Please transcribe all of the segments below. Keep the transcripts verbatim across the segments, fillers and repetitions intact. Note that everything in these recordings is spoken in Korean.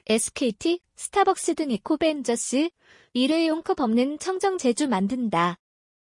에스케이티, 스타벅스 등 에코벤저스, 일회용 컵 없는 청정 제주 만든다.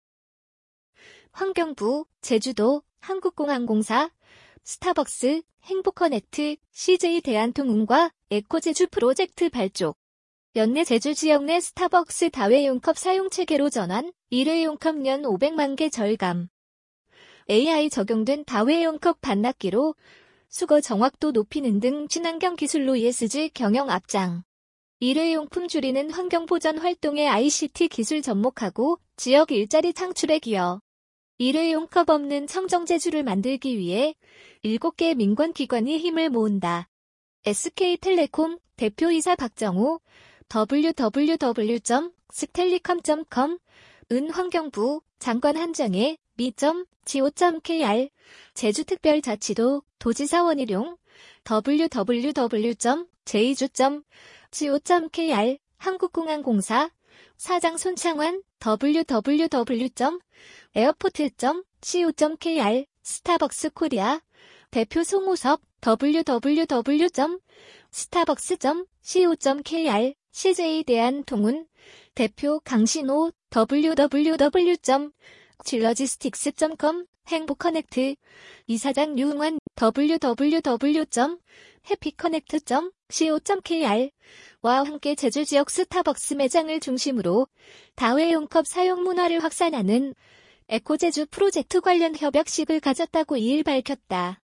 환경부, 제주도, 한국공항공사, 스타벅스, 행복커넥트, 씨제이 대한통운과 에코제주 프로젝트 발족. 연내 제주 지역 내 스타벅스 다회용 컵 사용 체계로 전환, 일회용 컵 연 오백만 개 절감. 에이아이 적용된 다회용 컵 반납기로 수거 정확도 높이는 등 친환경 기술로 이에스지 경영 앞장. 일회용품 줄이는 환경보전 활동에 아이씨티 기술 접목하고 지역 일자리 창출에 기여. 일회용 컵 없는 청정 제주를 만들기 위해 일곱 개 민관기관이 힘을 모은다. 에스케이텔레콤 대표이사 박정우, 더블유 더블유 더블유 점 스텔리컴 점 컴, 은환경부 장관 한정혜, 미 점 지오 점 케이알, 제주특별자치도 도지사 원희룡, 더블유 더블유 더블유 점 제이주 점 지오 점 케이알, 한국공항공사, 사장 손창환, 더블유 더블유 더블유 점 에어포트 점 씨오 점 케이알, 스타벅스 코리아, 대표 송우섭, 더블유 더블유 더블유 점 스타벅스 점 씨오 점 케이알, 씨제이 대한통운, 대표 강신호, 더블유 더블유 더블유 점 질러지스틱스 점 컴, 행복커넥트, 이사장 유응환, 더블유 더블유 더블유 점 해피커넥트 점 씨오 점 케이알, 와 함께 제주 지역 스타벅스 매장을 중심으로 다회용 컵 사용 문화를 확산하는 에코제주 프로젝트 관련 협약식을 가졌다고 이일 밝혔다.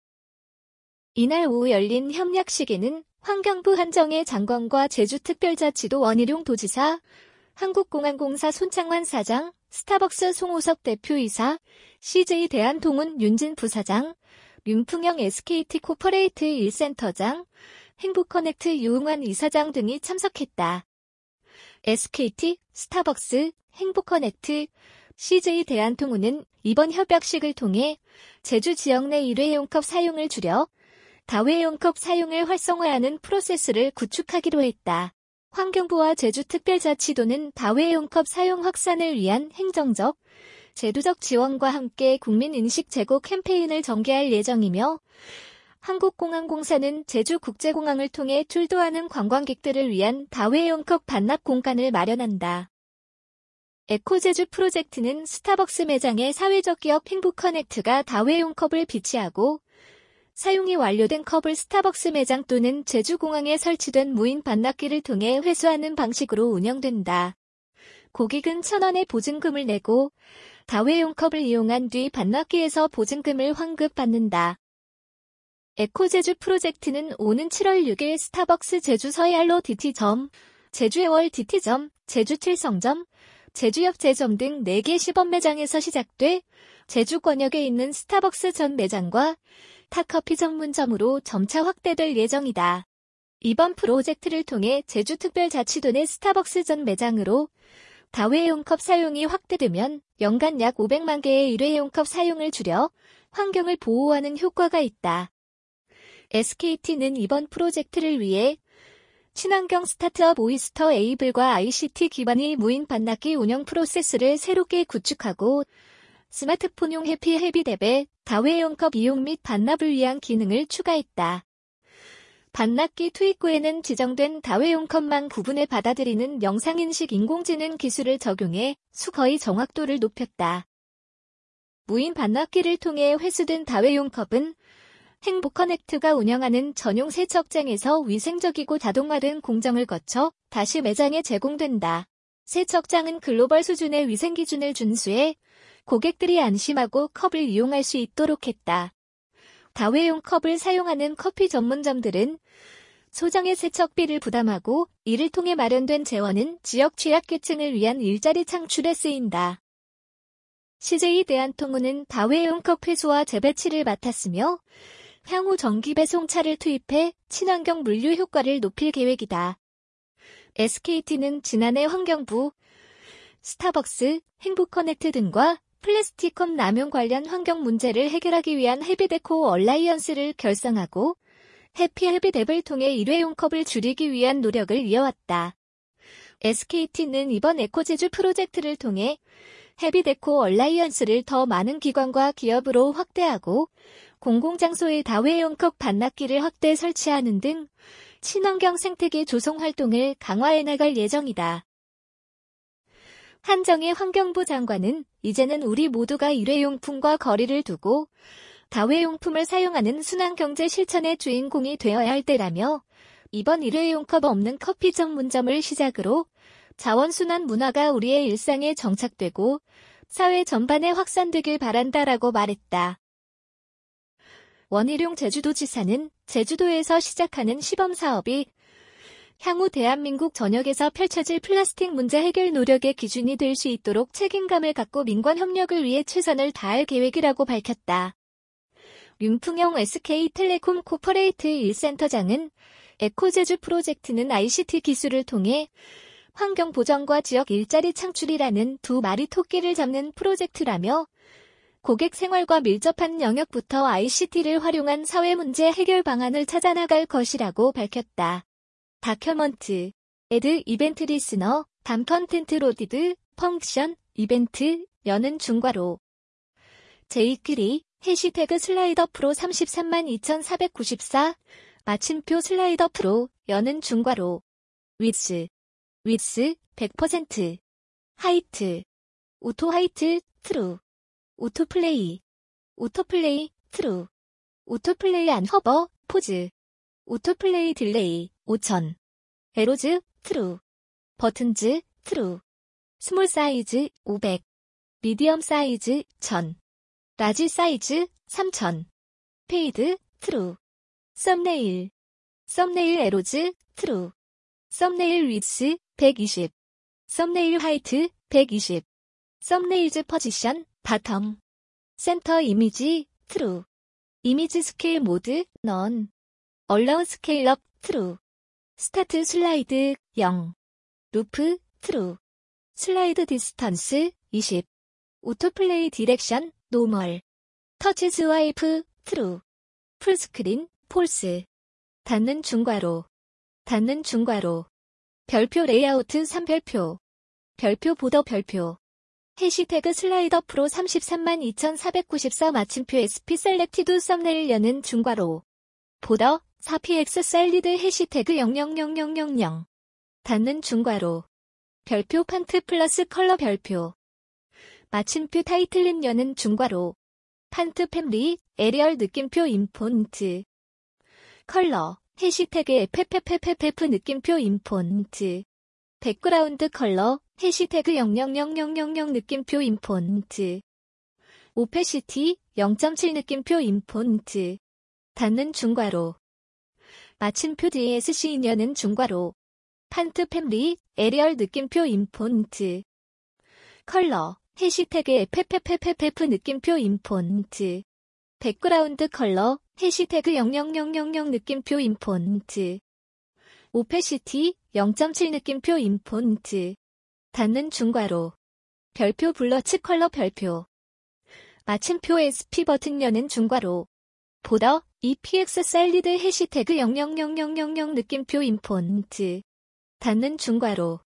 이날 오후 열린 협약식에는 환경부 한정혜 장관과 제주특별자치도 원희룡 도지사, 한국공항공사 손창환 사장, 스타벅스 송우섭 대표이사, 씨제이 대한통운 윤진 부사장, 윤풍영 에스케이티 코퍼레이트 일 센터장, 행복커넥트 유응환 이사장 등이 참석했다. 에스케이티, 스타벅스, 행복커넥트, 씨제이 대한통운은 이번 협약식을 통해 제주 지역 내 일회용 컵 사용을 줄여 다회용 컵 사용을 활성화하는 프로세스를 구축하기로 했다. 환경부와 제주특별자치도는 다회용 컵 사용 확산을 위한 행정적, 제도적 지원과 함께 국민인식 제고 캠페인을 전개할 예정이며 한국공항공사는 제주국제공항을 통해 출도하는 관광객들을 위한 다회용 컵 반납 공간을 마련한다. 에코제주 프로젝트는 스타벅스 매장의 사회적 기업 행복커넥트가 다회용 컵을 비치하고 사용이 완료된 컵을 스타벅스 매장 또는 제주공항에 설치된 무인 반납기를 통해 회수하는 방식으로 운영된다. 고객은 천 원의 보증금을 내고 다회용 컵을 이용한 뒤 반납기에서 보증금을 환급받는다. 에코제주 프로젝트는 오는 칠월 육일 스타벅스 제주 서해안로 디티점, 제주해월 디티점, 제주칠성점, 제주역제점 등 네 개 시범 매장에서 시작돼 제주권역에 있는 스타벅스 전 매장과 타커피 전문점으로 점차 확대될 예정이다. 이번 프로젝트를 통해 제주특별자치도 내 스타벅스 전 매장으로 다회용 컵 사용이 확대되면 연간 약 오백만 개의 일회용 컵 사용을 줄여 환경을 보호하는 효과가 있다. 에스케이티는 이번 프로젝트를 위해 친환경 스타트업 오이스터 에이블과 아이씨티 기반의 무인 반납기 운영 프로세스를 새롭게 구축하고 스마트폰용 해피 헤비랩에 다회용 컵 이용 및 반납을 위한 기능을 추가했다. 반납기 투입 후에는 지정된 다회용 컵만 구분해 받아들이는 영상인식 인공지능 기술을 적용해 수거의 정확도를 높였다. 무인 반납기를 통해 회수된 다회용 컵은 행복커넥트가 운영하는 전용 세척장에서 위생적이고 자동화된 공정을 거쳐 다시 매장에 제공된다. 세척장은 글로벌 수준의 위생 기준을 준수해 고객들이 안심하고 컵을 이용할 수 있도록 했다. 다회용 컵을 사용하는 커피 전문점들은 소정의 세척비를 부담하고 이를 통해 마련된 재원은 지역 취약계층을 위한 일자리 창출에 쓰인다. 씨제이 대한통운은 다회용 컵 회수와 재배치를 맡았으며 향후 전기 배송차를 투입해 친환경 물류 효과를 높일 계획이다. 에스케이티는 지난해 환경부, 스타벅스, 행복커넥트 등과 플라스틱컵 남용 관련 환경 문제를 해결하기 위한 해피데코 얼라이언스를 결성하고 해피 헤비뎁을 통해 일회용 컵을 줄이기 위한 노력을 이어왔다. 에스케이티는 이번 에코제주 프로젝트를 통해 헤비데코 얼라이언스를 더 많은 기관과 기업으로 확대하고 공공장소의 다회용 컵 반납기를 확대 설치하는 등 친환경 생태계 조성 활동을 강화해 나갈 예정이다. 한정희 환경부 장관은 이제는 우리 모두가 일회용품과 거리를 두고 다회용품을 사용하는 순환경제 실천의 주인공이 되어야 할 때라며 이번 일회용컵 없는 커피 전문점을 시작으로 자원순환 문화가 우리의 일상에 정착되고 사회 전반에 확산되길 바란다라고 말했다. 원희룡 제주도지사는 제주도에서 시작하는 시범사업이 향후 대한민국 전역에서 펼쳐질 플라스틱 문제 해결 노력의 기준이 될 수 있도록 책임감을 갖고 민관 협력을 위해 최선을 다할 계획이라고 밝혔다. 윤풍영 에스케이텔레콤 코퍼레이트 일 센터장은 에코제주 프로젝트는 아이씨티 기술을 통해 환경 보전과 지역 일자리 창출이라는 두 마리 토끼를 잡는 프로젝트라며 고객 생활과 밀접한 영역부터 아이씨티를 활용한 사회 문제 해결 방안을 찾아나갈 것이라고 밝혔다. 다큐먼트, 에드 이벤트 리스너, 담 컨텐트 로디드, 펑션, 이벤트, 여는 중괄호. 제이끼리, 해시태그 슬라이더 프로 삼십삼만 이천사백구십사, 마침표 슬라이더 프로, 여는 중괄호. 위스, 위스, 백 퍼센트. 하이트, 오토 하이트, 트루. 오토플레이, 오토플레이, 트루. 오토플레이 안 허버, 포즈. 오토플레이 딜레이, 오천. 에로즈, 트루. 버튼즈, 트루. 스몰 사이즈, 오백. 미디엄 사이즈, 천. 라지 사이즈, 삼천. 페이드, 트루. 썸네일. 썸네일 에로즈, 트루. 썸네일 위스, 백이십. 썸네일 하이트, 백이십. 썸네일즈 포지션, 바텀. 센터 이미지, 트루. 이미지 스케일 모드, 넌. 얼라우 스케일업, 트루. 스타트 슬라이드, 영. 루프, 트루. 슬라이드 디스턴스, 이십. 오토플레이 디렉션, 노멀. 터치 스와이프, 트루. 풀스크린, 폴스. 닫는 중괄호. 닫는 중괄호. 별표 레이아우트 삼 별표. 별표 보더 별표. 해시태그 슬라이더 프로 삼십삼만 이천사백구십사 마침표 에스피 셀렉티드 썸네일 여는 중괄호. 보더 사 피엑스 셀리드 해시태그 영영영영영영. 닫는 중괄호. 별표 판트 플러스 컬러 별표. 마침표 타이틀린 여는 중괄호. 판트 팸리 에리얼 느낌표 인폰트. 컬러 해시태그 에페페페페페프 느낌표 인폰트. 백그라운드 컬러 해시태그 영영영영영영 느낌표 인폰트. 오페시티 영 점 칠 느낌표 인폰트. 닫는 중괄호. 마침표 디에스씨 인여는 중괄호. 판트 팸리 에리얼 느낌표 인폰트. 컬러 해시태그 에페페페페페프 느낌표 인폰트. 백그라운드 컬러 해시태그 영영영영영 느낌표 인폰트. 오페시티 영 점 칠 느낌표 인폰트. 닫는 중괄호. 별표 블러츠 컬러 별표. 마침표 에스피 버튼 여는 중괄호. 보더 이피엑스 셀리드 해시태그 영영영영영영 느낌표 인폰트. 닫는 중괄호.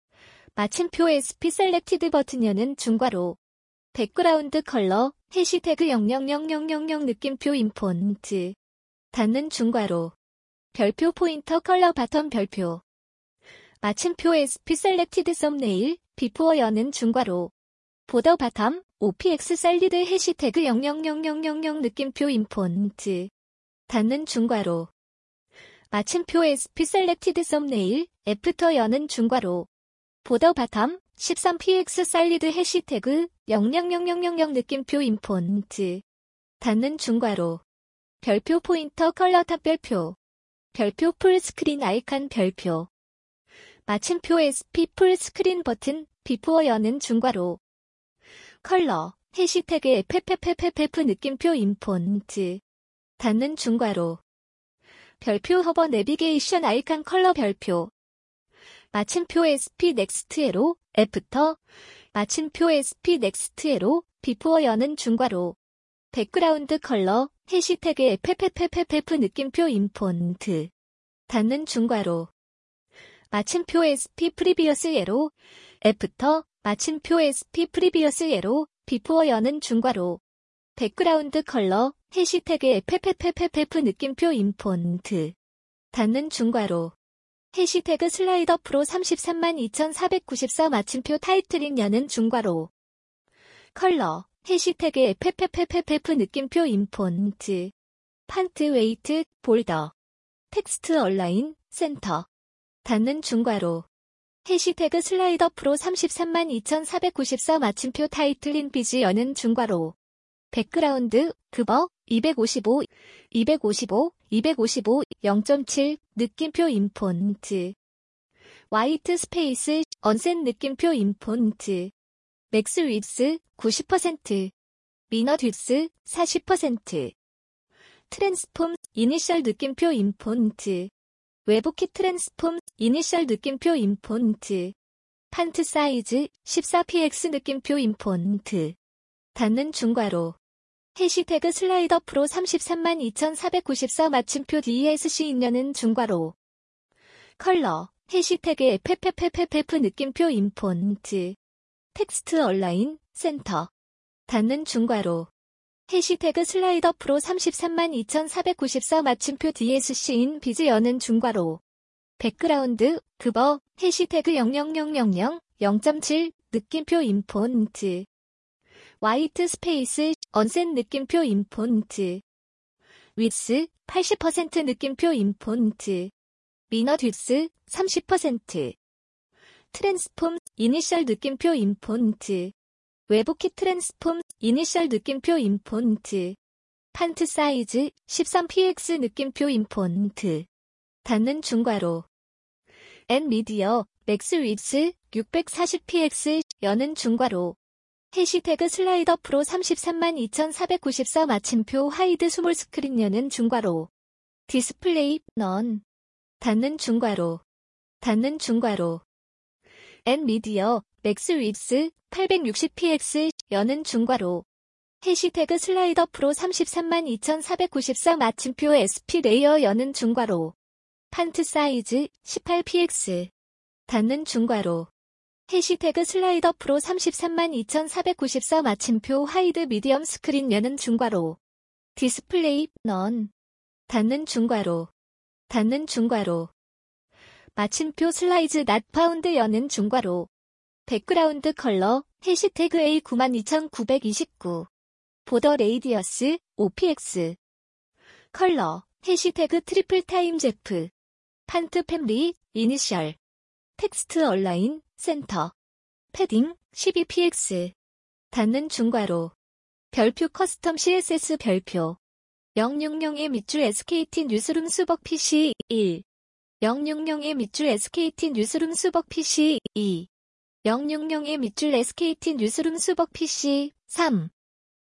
마침표 에스피 셀렉티드 버튼 여는 중괄호. 백그라운드 컬러 해시태그 영영영영영영 느낌표 인폰트. 닫는 중괄호. 별표 포인터 컬러 바텀 별표. 마침표 에스피 셀렉티드 썸네일 비포어 여는 중괄호. 보더 바텀 오피엑스 셀리드 해시태그 영영영영영영 느낌표 인폰트. 닫는 중괄호. 마침표 에스피 셀렉티드 썸네일 애프터 여는 중괄호. 보더 바텀 십삼 피엑스 셀리드 해시태그 영영영영영영 느낌표 인폰트. 닫는 중괄호. 별표 포인터 컬러 탑 별표. 별표 풀스크린 아이콘 별표. 마침표 에스피 풀스크린 버튼 비포어 여는 중괄호. 컬러 해시태그 에페페페페페프 느낌표 인폰트. 닫는 중괄호. 별표 허버 내비게이션 아이콘 컬러 별표. 마침표 에스피 넥스트 에로 애프터. 마침표 에스피 넥스트 에로 비포어 여는 중괄호. 백그라운드 컬러 해시태그 에페페페페페프 느낌표 인폰트. 닫는 중괄호. 마침표 에스피 프리비어스 에로 애프터. 마침표 에스피 프리비어스 에로 비포어 여는 중괄호. 백그라운드 컬러 해시태그 에페페페페페프 느낌표 인폰트. 닫는 중괄호. 해시태그 슬라이더 프로 삼십삼만 이천사백구십사 마침표 타이틀링 여는 중괄호. 컬러. 해시태그 에프에프에프에프에프 느낌표 인폰트. 판트 웨이트 볼더. 텍스트 얼라인 센터. 닫는 중괄호. 해시태그 슬라이더 프로 삼십삼만 이천사백구십사 마침표 타이틀링 비지 여는 중괄호. 백그라운드 그버 이백오십오, 이백오십오, 이백오십오, 영 점 칠 느낌표 인폰트. 화이트 스페이스 언셋 느낌표 인폰트. 맥스 윗스 구십 퍼센트. 미너 딥스 사십 퍼센트. 트랜스폼 이니셜 느낌표 인폰트. 외부키 트랜스폼 이니셜 느낌표 인폰트. 판트 사이즈 십사 픽스 느낌표 인폰트. 닫는 중괄호. 해시태그 슬라이더 프로 삼십삼만 이천사백구십사 마침표 디에스씨 인여는 중괄호. 컬러. 해시태그 에프에프에프에프에프 느낌표 인폰트. 텍스트 얼라인 센터. 닫는 중괄호. 해시태그 슬라이더 프로 삼십삼만 이천사백구십사 마침표 디에스씨 인 비즈 여는 중괄호. 백그라운드 그버 해시태그 영영영영영 영 점 칠 느낌표 인폰트. 화이트 스페이스 언셋 느낌표 인폰트. 윗스 팔십 퍼센트 느낌표 인폰트. 미너 딥스 삼십 퍼센트. 트랜스폼 이니셜 느낌표 인폰트. 외부키 트랜스폼 이니셜 느낌표 인폰트. 판트 사이즈 십삼 픽스 느낌표 인폰트. 닫는 중괄호. 엔미디어 맥스 윗스 육백사십 픽스 여는 중괄호. 해시태그 슬라이더 프로 삼십삼만 이천사백구십사 마침표 하이드 스몰 스크린 여는 중괄호. 디스플레이 넌. 닫는 중괄호. 닫는 중괄호. 엔미디어 맥스 윗스 팔백육십 픽스 여는 중괄호. 해시태그 슬라이더 프로 삼십삼만 이천사백구십사 마침표 에스피 레이어 여는 중괄호. 판트 사이즈 십팔 픽스. 닫는 중괄호. 해시태그 슬라이더 프로 삼십삼만 이천사백구십사 마침표 하이드 미디엄 스크린 여는 중괄호. 디스플레이 넌. 닫는 중괄호. 닫는 중괄호. 마침표 슬라이즈 낫 파운드 여는 중괄호. 백그라운드 컬러 해시태그 에이 구만 이천구백이십구. 보더 레이디어스 오 픽스. 컬러 해시태그 트리플 타임 제프. 판트 팸리 이니셜. 텍스트 얼라인 센터. 패딩 십이 픽스. 닫는 중괄호. 별표 커스텀 씨에스에스 별표. 영육영의 밑줄 에스케이티 뉴스룸 수벅 피씨 일. 영육영의 밑줄 에스케이티 뉴스룸 수벅 피씨 이. 영육영의 밑줄 에스케이티 뉴스룸 수벅 피씨 삼.